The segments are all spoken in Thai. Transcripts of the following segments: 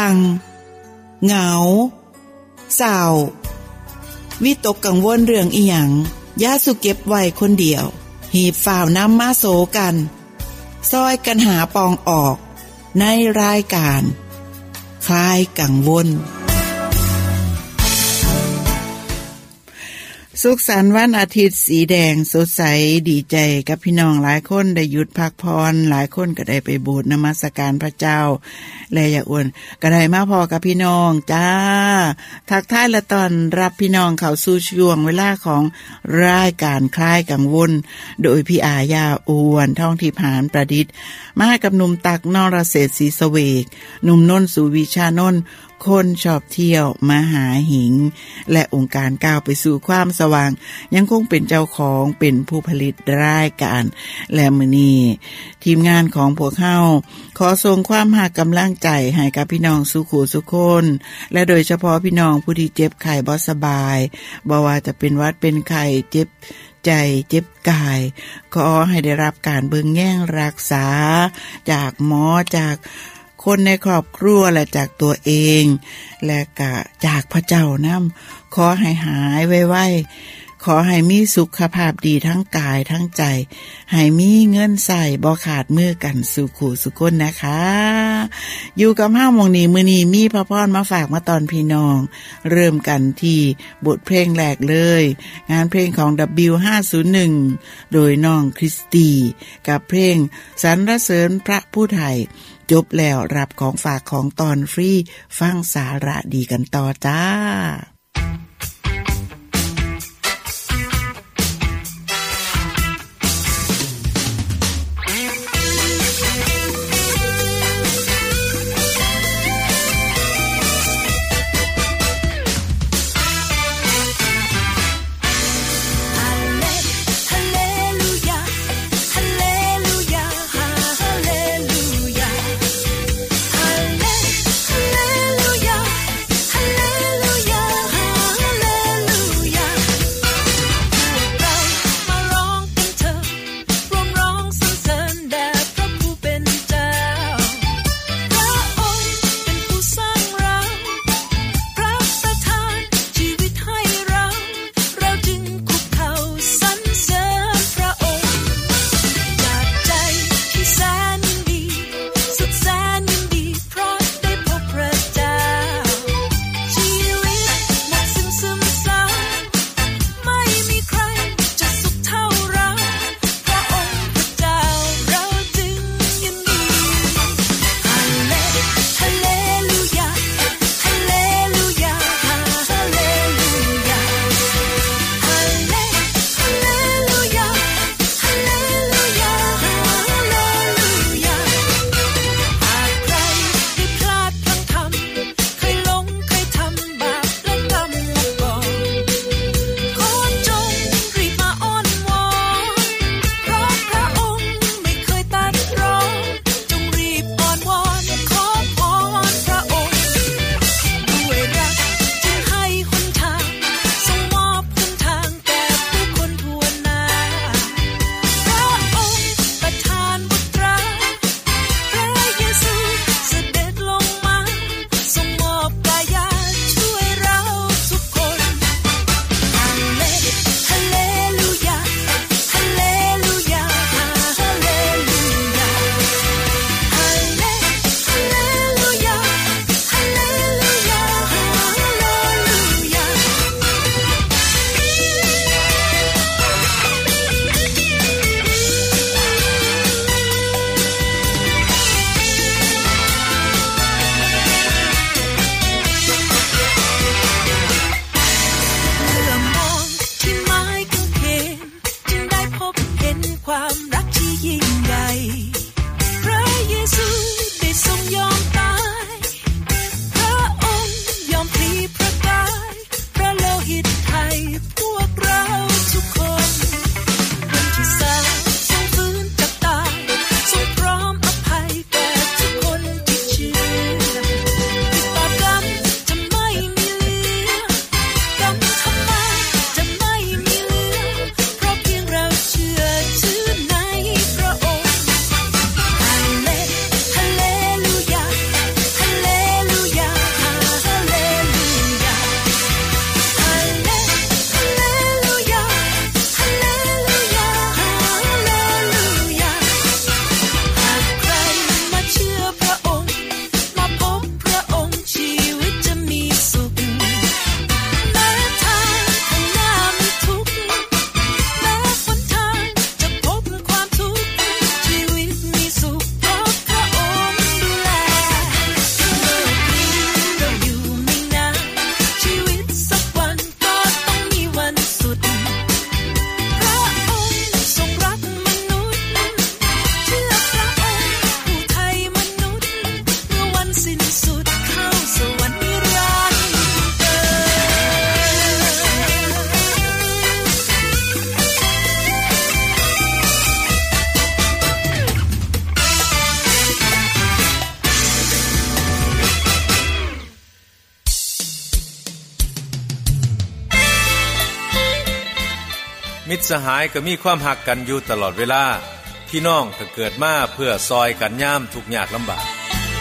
งเหงาเศร้าวิตกกังวลเรื่องอีหยังอย่าสุเก็บไว้คนเดียวหีบฝ่าวนำมาโสกันซอยกันหาปองออกในรายการคลายกังวลสุขสันต์วันอาทิตย์สีแดงสดใสดีใจกับพี่น้องหลายคนได้หยุดพักพรหลายคนก็ได้ไปโบสถ์นมัสการพระเจ้าและอย่าอ้วนก็ได้มาพอกับพี่น้องจ้าทักทายและต้อนรับพี่น้องเข้าสู่ช่วงเวลาของรายการคลายกังวลโดยพี่อาญาอ้วนท่องทิพย์หานประดิษฐ์มากับหนุ่มตักนรเศรษฐ์ศรีเสวกหนุ่มนนท์สุวิชานนท์คนชอบเที่ยวมาหาหิงและองค์การก้าวไปสู่ความสว่างยังคงเป็นเจ้าของเป็นผู้ผลิตรายการและมื้อนี้ทีมงานของพวกเฮาขอส่งความหักกำลังใจให้กับพี่น้องสุขุสุคนและโดยเฉพาะพี่น้องผู้ที่เจ็บไข้บ่สบายบ่ว่าจะเป็นหวัดเป็นไข้เจ็บใจเจ็บกายขอให้ได้รับการเบิ่งแย่งรักษาจากหมอจากคนในครอบครัวและจากตัวเองและก็จากพระเจ้านำขอให้หายไวๆขอให้มีสุขภาพดีทั้งกายทั้งใจให้มีเงินใส่บ่ขาดมือกันสู่ขู่สุคนนะคะอยู่กับเฮาหม้องนี้มื้อนี้มีพระพรมาฝากมาตอนพี่น้องเริ่มกันที่บทเพลงแรกเลยงานเพลงของ W501 โดยน้องคริสตีกับเพลงสรรเสริญพระผู้ไทยจบแล้วรับของฝากของตอนฟรีฟังสาระดีกันต่อจ้ามิตรสหายก็มีความหักกันอยู่ตลอดเวลาพี่น้องก็เกิดมาเพื่อซอยกันยามทุกข์ยากลำบาก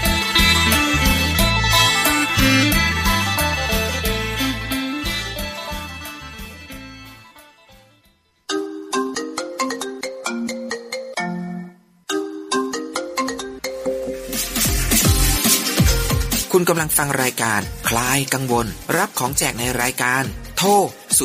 คุณกำลังฟังรายการคลายกังวลรับของแจกในรายการโทร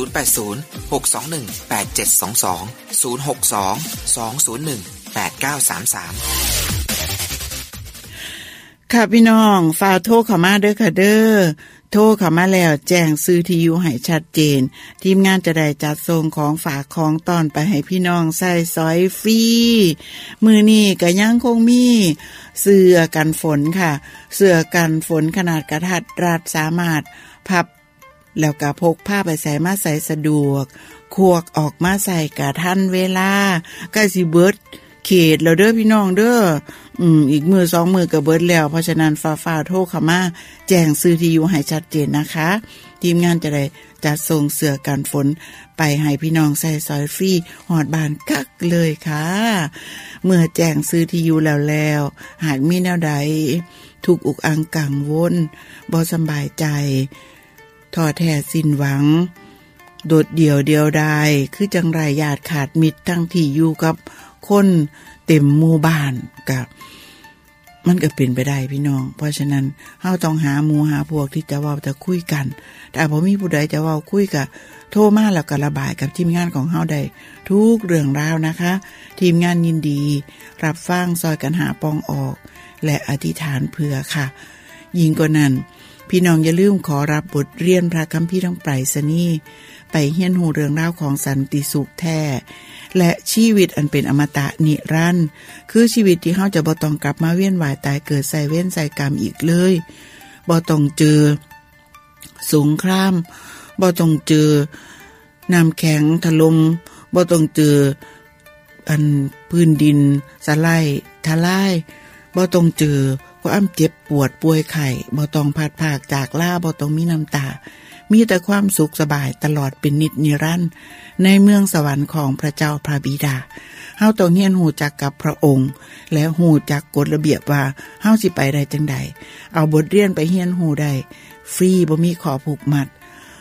0806218722 ค่ะพี่น้องฝากโทรเข้ามาเด้อค่ะเด้อโทรเข้ามาแล้วแจ้งซื้อที่อยู่ให้ชัดเจนทีมงานจะได้จัดส่งของฝากของต้อนไปให้พี่น้องใส่ซอยฟรีมื้อนี้ก็ยังคงมีเสื้อกันฝนค่ะเสื้อกันฝนขนาดกระทัดรัดสามารถพับแล้วก็พกผ้าไปใส่มาใส่สะดวกควักออกมาใส่กะทันเวลาใกล้สิเบิดเขตแล้วเด้อพี่น้องเด้ออีกมือ2มือก็เบิดแล้วเพราะฉะนั้นฟ้าโทรเข้ามาแจ้งซื้อที่อยู่ให้ชัดเจนนะคะทีมงานจะได้จัดส่งเสื้อกันฝนไปให้พี่น้องใส่ซอยฟรีฮอดบ้านกักเลยค่ะเมื่อแจ้งซื้อที่อยู่แล้วหากมีแนวใดทุกอุกอังกังวลบ่สบายใจท้อแท้สิ้นหวังโดดเดี่ยวดายคือจังไรญาติขาดมิตรทั้งที่อยู่กับคนเต็มหมู่บ้านกับมันก็เป็นไปได้พี่น้องเพราะฉะนั้นเฮาต้องหาหมู่หาพวกที่จะเว้าจะคุยกันแต่บ่มีผู้ใดจะเว้าคุยก็โทรมาแล้วก็ระบายกับทีมงานของเฮาได้ทุกเรื่องราวนะคะทีมงานยินดีรับฟังซอยกันหาปองออกและอธิษฐานเผื่อค่ะยิ่งกว่านั้นพี่น้องอย่าลืมขอรับบทเรียนพระคัมภีร์ทางไปรษณีย์ไปเรียนรู้เรื่องราวของสันติสุขแท้และชีวิตอันเป็นอมตะนิรันดร์คือชีวิตที่เฮาจะบ่ต้องกลับมาเวียนว่ายตายเกิดใส่เวรใส่กรรมอีกเลยบ่ต้องเจอสงครามบ่ต้องเจอน้ำแข็งถล่มบ่ต้องเจออันพื้นดินสไลด์ทลายบ่ต้องเจอความเจ็บปวดป่วยไข้บ่ต้องพัดพากจากลาบ่ต้องมีน้ำตามีแต่ความสุขสบายตลอดเป็นนิจนิรันดร์ในเมืองสวรรค์ของพระเจ้าพระบิดาเฮาต้องเรียนรู้จักกับพระองค์และรู้จักกฎระเบียบว่าเฮาสิไปได้จังใดเอาบทเรียนไปเรียนรู้ได้ฟรีบ่มีข้อผูกมัด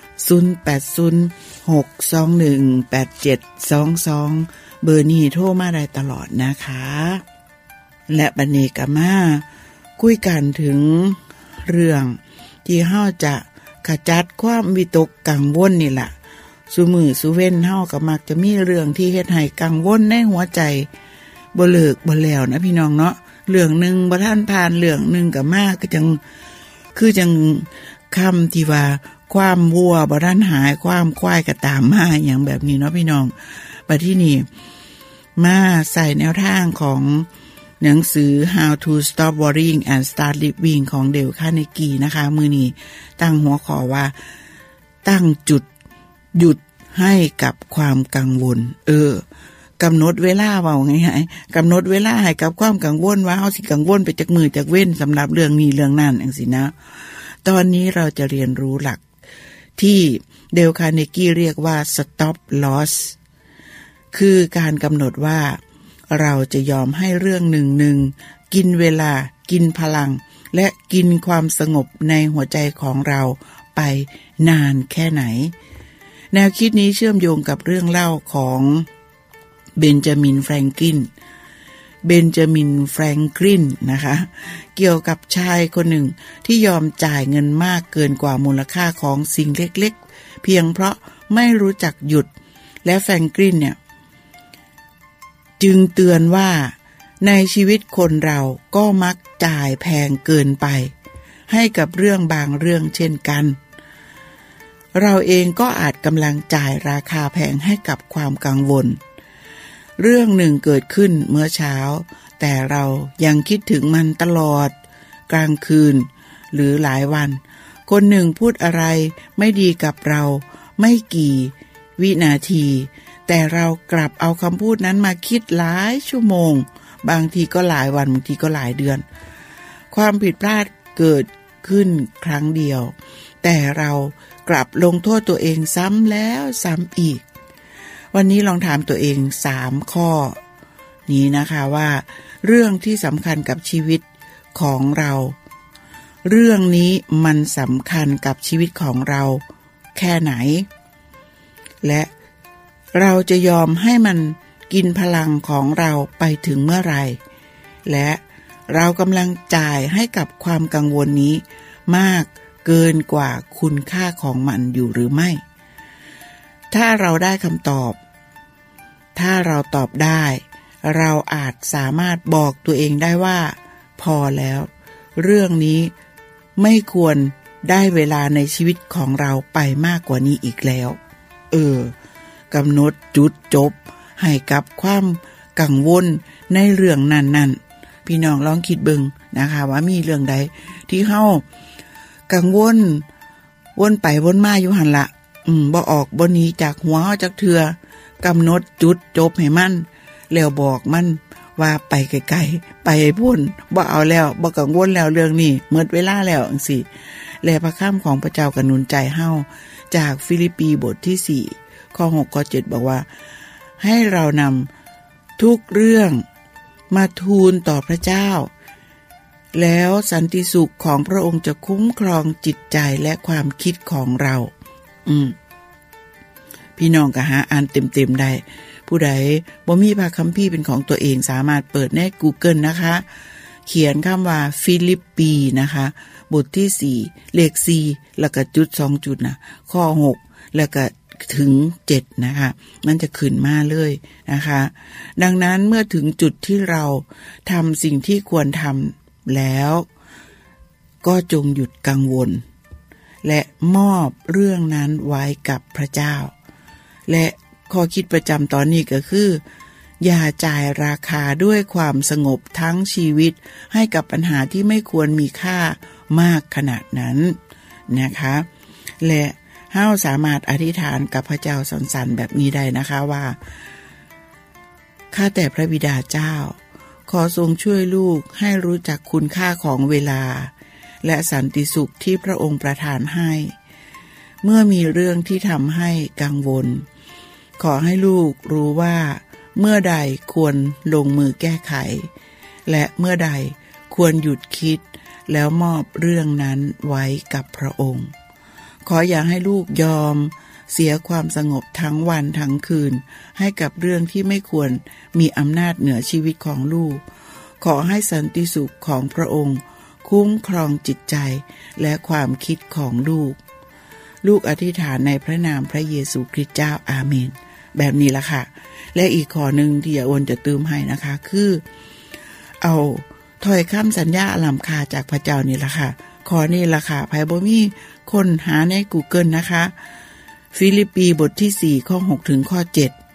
0806218722เบอร์นี้โทรมาได้ตลอดนะคะและบัดนี้ก็มาคุยกันถึงเรื่องที่เฮาจะขจัดความวิตกกังวลนี่ล่ะซุมื้อซุเว้นเฮาก็มักจะมีเรื่องที่เฮ็ดให้กังวลในหัวใจบ่เลิกบ่แล้วนะพี่น้องเนาะเรื่องนึงบ่ทันผ่านเรื่องนึงก็มาคือจังคำที่ว่าความวัวบ่ทันหายความควายก็ตามมาหยังแบบนี้เนาะพี่น้องบัดที่นี่มาใส่แนวทางของหนังสือ How to Stop Worrying and Start Living ของเดลคาร์เนกีนะคะมื้อนี้ตั้งหัวข้อว่าตั้งจุดหยุดให้กับความกังวลกำหนดเวลาเว้าง่ายๆกำหนดเวลาให้กับความกังวลว่าเฮาสิกังวลไปจากมื้อจากเว้นสำหรับเรื่องนี้เรื่องนั้นจังซี่นะตอนนี้เราจะเรียนรู้หลักที่เดลคาร์เนกีเรียกว่า Stop Loss คือการกำหนดว่าเราจะยอมให้เรื่องหนึ่งกินเวลากินพลังและกินความสงบในหัวใจของเราไปนานแค่ไหนแนวคิดนี้เชื่อมโยงกับเรื่องเล่าของเบนจามินแฟรงคลินนะคะเกี่ยวกับชายคนหนึ่งที่ยอมจ่ายเงินมากเกินกว่ามูลค่าของสิ่งเล็กๆเพียงเพราะไม่รู้จักหยุดและแฟรงคลินเนี่ยจึงเตือนว่าในชีวิตคนเราก็มักจ่ายแพงเกินไปให้กับเรื่องบางเรื่องเช่นกันเราเองก็อาจกำลังจ่ายราคาแพงให้กับความกังวลเรื่องหนึ่งเกิดขึ้นเมื่อเช้าแต่เรายังคิดถึงมันตลอดกลางคืนหรือหลายวันคนหนึ่งพูดอะไรไม่ดีกับเราไม่กี่วินาทีแต่เรากลับเอาคำพูดนั้นมาคิดหลายชั่วโมงบางทีก็หลายวันบางทีก็หลายเดือนความผิดพลาดเกิดขึ้นครั้งเดียวแต่เรากลับลงโทษตัวเองซ้ำแล้วซ้ำอีกวันนี้ลองถามตัวเอง3ข้อนี้นะคะว่าเรื่องที่สำคัญกับชีวิตของเราเรื่องนี้มันสำคัญกับชีวิตของเราแค่ไหนและเราจะยอมให้มันกินพลังของเราไปถึงเมื่อไหร่และเรากำลังจ่ายให้กับความกังวลนี้มากเกินกว่าคุณค่าของมันอยู่หรือไม่ถ้าเราได้คำตอบถ้าเราตอบได้เราอาจสามารถบอกตัวเองได้ว่าพอแล้วเรื่องนี้ไม่ควรได้เวลาในชีวิตของเราไปมากกว่านี้อีกแล้วกำหนดจุดจบให้กับความกังวลในเรื่องนั้นๆพี่น้องลองคิดเบิ่งนะคะว่ามีเรื่องใดที่เฮากังวลวนไปวนมาอยู่หั่นละบ่ออกบ่หนีจากหัวเฮาจักเทื่อกำหนดจุดจบให้มันแล้วบอกมันว่าไปไกลๆไปพุ่นบ่เอาแล้วบ่กังวลแล้วเรื่องนี้หมดเวลาแล้วจังซี่และพระคำของพระเจ้าก็หนุนใจเฮาจากฟิลิปปีบทที่4ข้อ6ข้อ7บอกว่าให้เรานำทุกเรื่องมาทูลต่อพระเจ้าแล้วสันติสุขของพระองค์จะคุ้มครองจิตใจและความคิดของเราพี่น้องก็หาอ่านเต็มๆได้ผู้ใดบ่มีพระคัมภีร์เป็นของตัวเองสามารถเปิดใน Google นะคะเขียนคำว่าฟิลิปปีนะคะบทที่4เลข4แล้วก็จุด2จุดนะข้อ6แล้วก็ถึง7นะคะมันจะขึ้นมาเลยนะคะดังนั้นเมื่อถึงจุดที่เราทำสิ่งที่ควรทำแล้วก็จงหยุดกังวลและมอบเรื่องนั้นไว้กับพระเจ้าและข้อคิดประจำตอนนี้ก็คืออย่าจ่ายราคาด้วยความสงบทั้งชีวิตให้กับปัญหาที่ไม่ควรมีค่ามากขนาดนั้นนะคะและเฮาสามารถอธิษฐานกับพระเจ้าสันๆแบบนี้ได้นะคะว่าข้าแต่พระบิดาเจ้าขอทรงช่วยลูกให้รู้จักคุณค่าของเวลาและสันติสุขที่พระองค์ประทานให้เมื่อมีเรื่องที่ทำให้กังวลขอให้ลูกรู้ว่าเมื่อใดควรลงมือแก้ไขและเมื่อใดควรหยุดคิดแล้วมอบเรื่องนั้นไว้กับพระองค์ขออย่าให้ลูกยอมเสียความสงบทั้งวันทั้งคืนให้กับเรื่องที่ไม่ควรมีอำนาจเหนือชีวิตของลูกขอให้สันติสุขของพระองค์คุ้มครองจิตใจและความคิดของลูกอธิษฐานในพระนามพระเยซูคริสต์เจ้าอาเมนแบบนี้ละค่ะและอีกข้อนึงที่ยาโอนจะเติมให้นะคะคือเอาถ้อยคำสัญญาอลัมคาจากพระเจ้านี่ละค่ะข้อนี้ละค่ะไผบ่มีคนหาใน Google นะคะฟิลิปปีบทที่4ข้อ6ถึงข้อ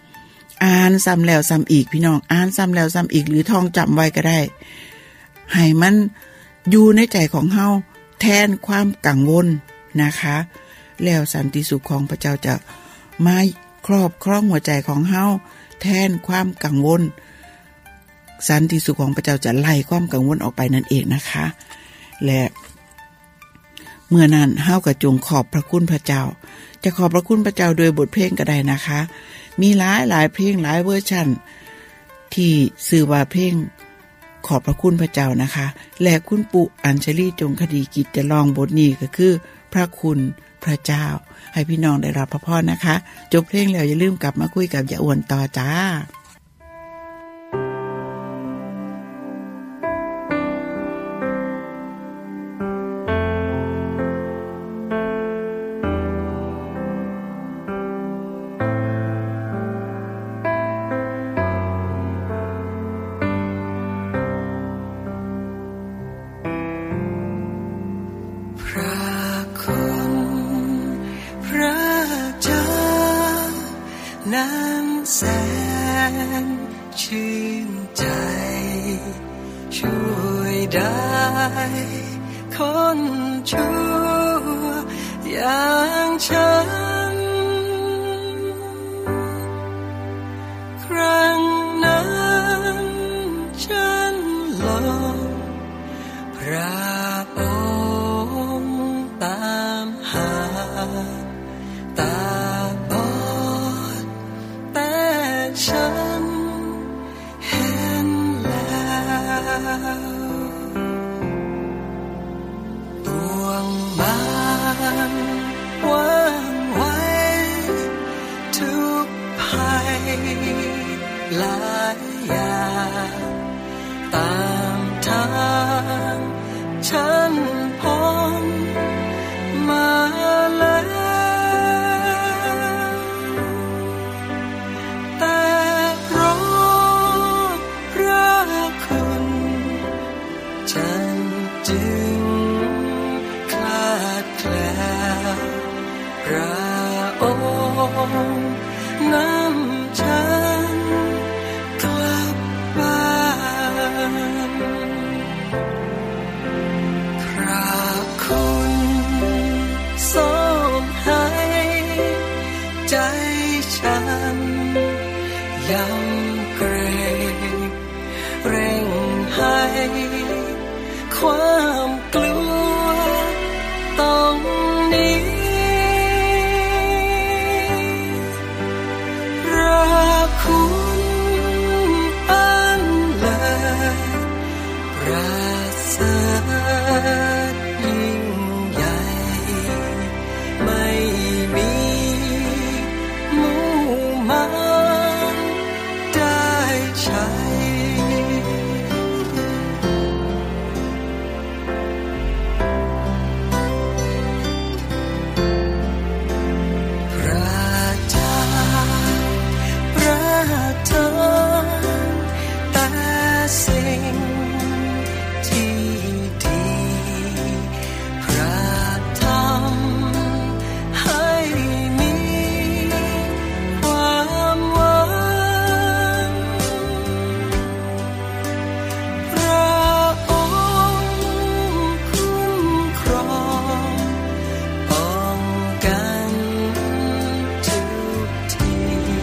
7อ่านซ้ำแล้วซ้ำอีกพี่น้องอ่านซ้ำแล้วซ้ำอีกหรือท่องจำไว้ก็ได้ให้มันอยู่ในใจของเฮาแทนความกังวลนะคะแล้วสันติสุขของพระเจ้าจะมาครอบครองหัวใจของเฮาแทนความกังวลสันติสุขของพระเจ้าจะไล่ความกังวลออกไปนั่นเองนะคะและเมื่อนั้นเฮาก็จงขอบพระคุณพระเจ้าจะขอบพระคุณพระเจ้าโดยบทเพลงก็ได้นะคะมีหลายเพลงหลายเวอร์ชันที่ชื่อว่าเพลงขอบพระคุณพระเจ้านะคะและคุณปู่อัญชลีจงคดีกิจจะร้องบทนี้ก็คือพระคุณพระเจ้าให้พี่น้องได้รับพระพรนะคะจบเพลงแล้วอย่าลืมกลับมาคุยกับยาอ้วนต่อจ้าแสนชื่นใจช่วยได้คนชั่วอย่างฉันครั้งนั้นฉันลองพระองค์ตามหาตาบอดแต่หลายอย่างตามทางฉันพ้นมาแล้วแต่เพราะพระคุณฉันจึงคลาดแคลวพระองค์นำฉันกลับบ้านพระคุณทรงให้ใจฉันยำเกรงเร่งให้ความกลัวต้องหนีคุณอันเลิศประเสริฐยิ่งใหญ่ไม่มีหมู่มารได้ใช้พระเจ้าแต่สิ่งที่ดีพระธรรมให้มีความหวังพระองค์คุ้มครองป้องกันทุกที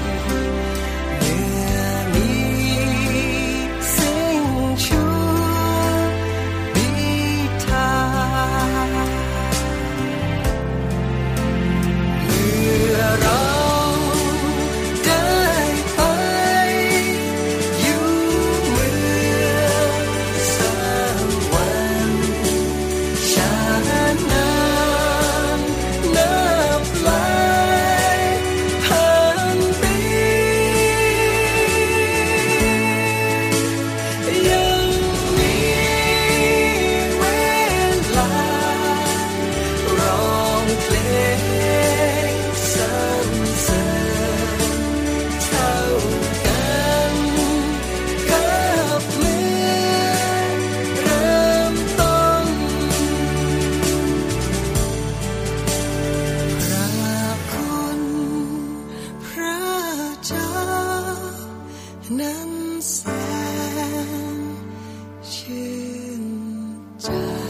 นั้นแสนชื่นใจ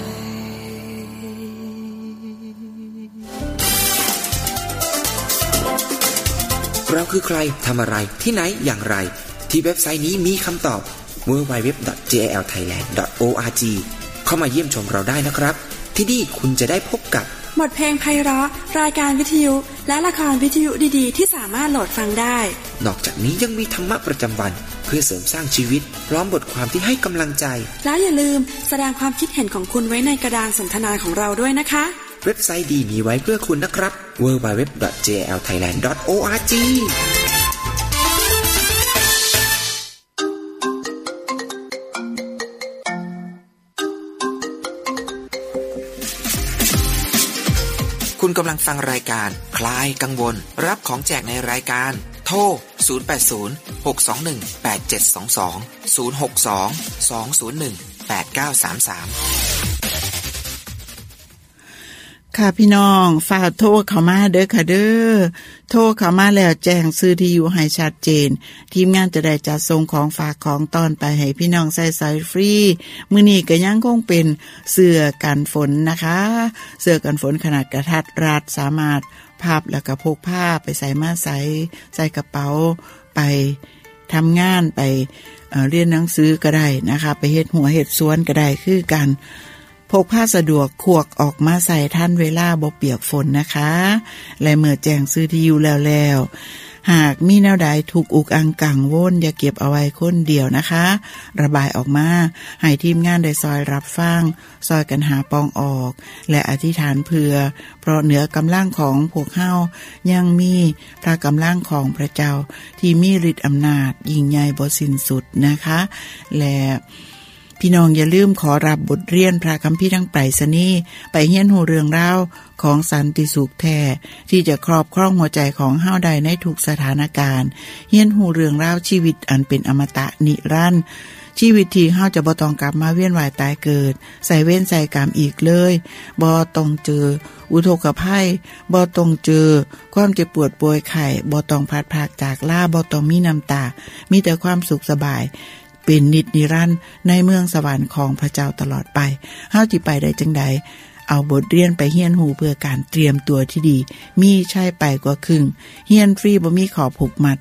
เราคือใครทำอะไรที่ไหนอย่างไรที่เว็บไซต์นี้มีคำตอบ www.jlthailand.org เข้ามาเยี่ยมชมเราได้นะครับที่นี่คุณจะได้พบกับบทเพลงไพเราะรายการวิทยุและละครวิทยุดีๆที่สามารถโหลดฟังได้นอกจากนี้ยังมีธรรมะประจำวันเพื่อเสริมสร้างชีวิตพร้อมบทความที่ให้กำลังใจแล้วอย่าลืมแสดงความคิดเห็นของคุณไว้ในกระดานสนทนาของเราด้วยนะคะเว็บไซต์ดีมีไว้เพื่อคุณนะครับ www.jlthailand.orgคุณกำลังฟังรายการคลายกังวลรับของแจกในรายการโทร 0806218722 062-201-8933ค่ะพี่น้องฝากโทรเข้ามาเด้อค่ะเด้อโทรเข้ามาแล้วแจ้งชื่อที่อยู่ให้ชัดเจนทีมงานจะได้จัดส่งของฝากของต้อนไปให้พี่น้องใช้ฟรีมื้อนี้ก็ยังคงเป็นเสื้อกันฝนนะคะเสื้อกันฝนขนาดกระทัดรัดสามารถพับแล้วก็พกผ้าไปใส่มาใส่กระเป๋าไปทำงานไปเรียนหนังสือก็ได้นะคะไปเฮ็ดหัวเฮ็ดสวนก็ได้คือกันพกผ้าสะดวกขวกออกมาใส่ท่านเวลาบ่เปียกฝนนะคะและเมื่อแจ้งซื้อที่อยู่แล้วหากมีแนวใดถูกอุกอังกังวลอย่าเก็บเอาไว้คนเดียวนะคะระบายออกมาให้ทีมงานได้ซอยรับฟังซอยกันหาปองออกและอธิษฐานเผื่อเพราะเหนือกำลังของพวกเฮายังมีพระกำลังของพระเจ้าที่มีฤทธิ์อำนาจยิ่งใหญ่บ่สิ้นสุดนะคะและพี่น้องอย่าลืมขอรับบทเรียนพระคัมภีร์ทั้งไปรษณีย์ไปเรียนรู้เรื่องราวของสันติสุขแท้ที่จะครอบครองหัวใจของเฮาได้ในทุกสถานการณ์เรียนรู้เรื่องราวชีวิตอันเป็นอมตะนิรันดร์ชีวิตที่เฮาจะบ่ต้องกลับมาเวียนว่ายตายเกิดใส่เวรใส่กรรมอีกเลยบ่ต้องเจออุทกภัยบ่ต้องเจอความเจ็บปวดป่วยไข้บ่ต้องพลัดพรากจากลาบ่ต้องมีน้ำตามีแต่ความสุขสบายเป็นนิจนิรันดร์ในเมืองสวรรค์ของพระเจ้าตลอดไปเฮาสิไปได้จังใดเอาบทเรียนไปเรียนรู้เพื่อการเตรียมตัวที่ดีมีใช่ไปกว่าครึ่งเรียนฟรีบ่มีขอผูกมัด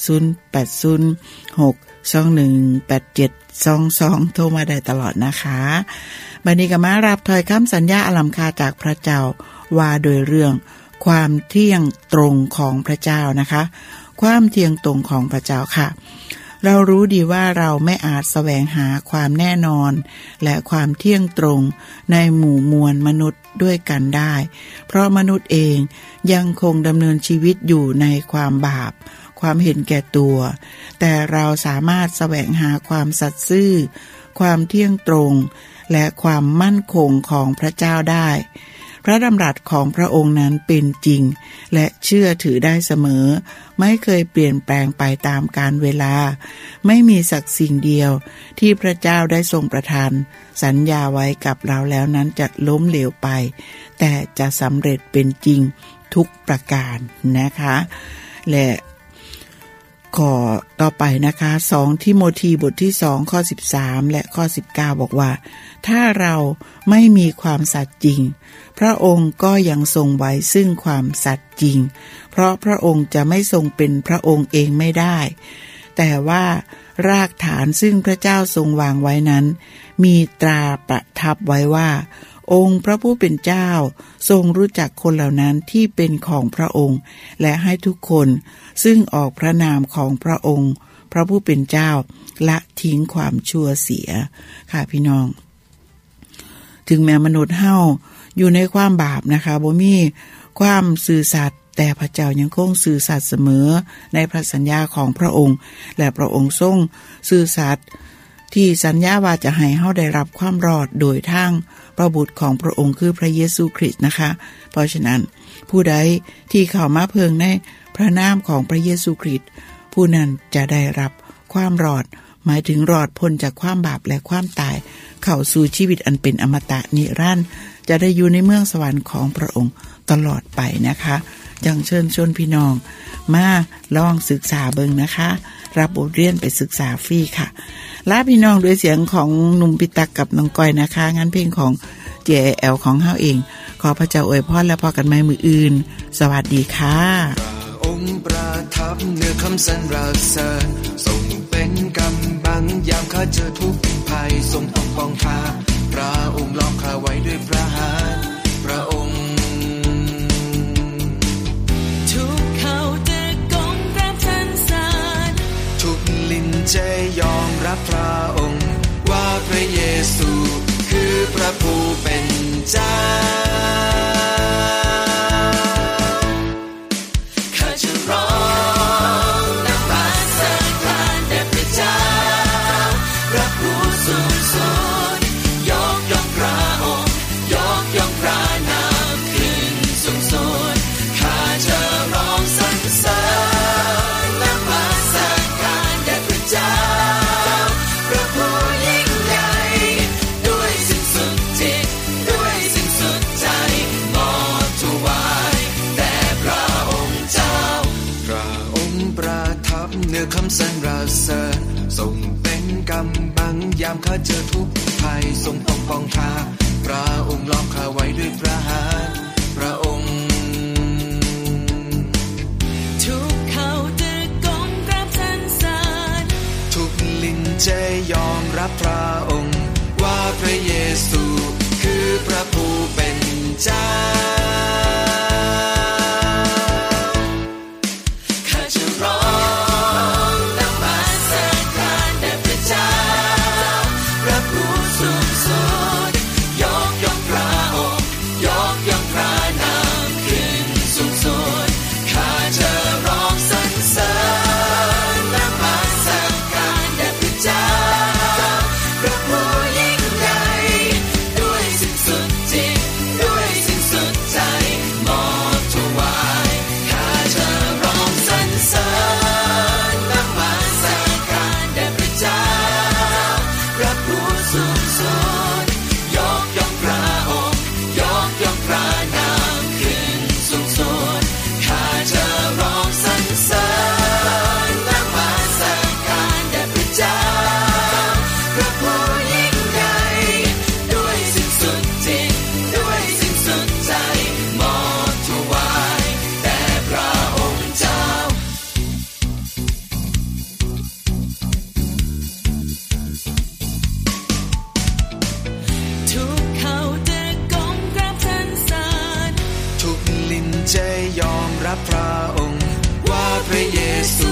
0806218722โทรมาได้ตลอดนะคะบัดนี้ก็มารับถ้อยคำสัญญาอลัมคาจากพระเจ้าว่าโดยเรื่องความเที่ยงตรงของพระเจ้านะคะความเที่ยงตรงของพระเจ้าค่ะเรารู้ดีว่าเราไม่อาจแสวงหาความแน่นอนและความเที่ยงตรงในหมู่มวลมนุษย์ด้วยกันได้เพราะมนุษย์เองยังคงดำเนินชีวิตอยู่ในความบาปความเห็นแก่ตัวแต่เราสามารถแสวงหาความสัตย์ซื่อความเที่ยงตรงและความมั่นคงของพระเจ้าได้พระดำรัสของพระองค์นั้นเป็นจริงและเชื่อถือได้เสมอไม่เคยเปลี่ยนแปลงไปตามกาลเวลาไม่มีสักสิ่งเดียวที่พระเจ้าได้ทรงประทานสัญญาไว้กับเราแล้วนั้นจะล้มเหลวไปแต่จะสำเร็จเป็นจริงทุกประการนะคะและข้อต่อไปนะคะ2ทิโมธีบทที่2ข้อ13และข้อ19บอกว่าถ้าเราไม่มีความสัตย์จริงพระองค์ก็ยังทรงไว้ซึ่งความสัตย์จริงเพราะพระองค์จะไม่ทรงเป็นพระองค์เองไม่ได้แต่ว่ารากฐานซึ่งพระเจ้าทรงวางไว้นั้นมีตราประทับไว้ว่าองค์พระผู้เป็นเจ้าทรงรู้จักคนเหล่านั้นที่เป็นของพระองค์และให้ทุกคนซึ่งออกพระนามของพระองค์พระผู้เป็นเจ้าละทิ้งความชั่วเสียค่ะพี่น้องถึงแม้มนุษย์เฮาอยู่ในความบาปนะคะบ่มีความซื่อสัตย์แต่พระเจ้ายังคงซื่อสัตย์เสมอในพระสัญญาของพระองค์และพระองค์ทรงซื่อสัตย์ที่สัญญาว่าจะให้เฮาได้รับความรอดโดยทางพระบุตรของพระองค์คือพระเยซูคริสต์นะคะเพราะฉะนั้นผู้ใดที่เข้ามาเพิงในพระนามของพระเยซูคริสต์ผู้นั้นจะได้รับความรอดหมายถึงรอดพ้นจากความบาปและความตายเข้าสู่ชีวิตอันเป็นอมตะนิรันดร์จะได้อยู่ในเมืองสวรรค์ของพระองค์ตลอดไปนะคะจังเชิญชวนพี่น้องมาลองศึกษาเบิ่งนะคะรับบทเรียนไปศึกษาฟรีค่ะลาพี่น้องด้วยเสียงของหนุ่มปิตักกับน้องก้อยนะคะงั้นเพลงของ JL ของเฮาเองขอพระเจ้าอวยพรและพอกันใหม่มื้ออื่นสวัสดีค่ะองค์ประทับเหนือคำสรรเสริญทรงเป็นกำบังยามข้าเจอทุกภัยทรงปกป้องข้าพระองค์ล้อมข้าไว้ด้วยพระหัตถ์พระองค์ทุกเขาจะก้มกราบสรรเสริญทุกลิ้นจะยอมรับพระองค์ว่าพระเยซูคือพระผู้เป็นเจ้าข้าจะร้องนมัสการแด่พระเจ้าพระผู้สูงสุดยกย่องพระองค์ยกย่องพระนามขึ้นสูงสุดข้าจะร้องสรรเสริญนมัสการแด่พระเจ้าพระผู้ยิ่งใหญ่ด้วยสิ้นสุดจิตด้วยสิ้นสุดใจมอบถวายแด่พระองค์เจ้าพระองค์ประทับเหนือคำสรรเสริญทรงเป็นกำบังยามข้าเจอทุกภัยทรงปกป้องข้าพระองค์ล้อมข้าไว้ด้วยพระหัตถ์พระองค์ทุกเขาจะก้มกราบสรรเสริญทุกลิ้นจะยอมรับพระองค์ว่าพระเยซูคือพระผู้เป็นเจ้าข้าจะซู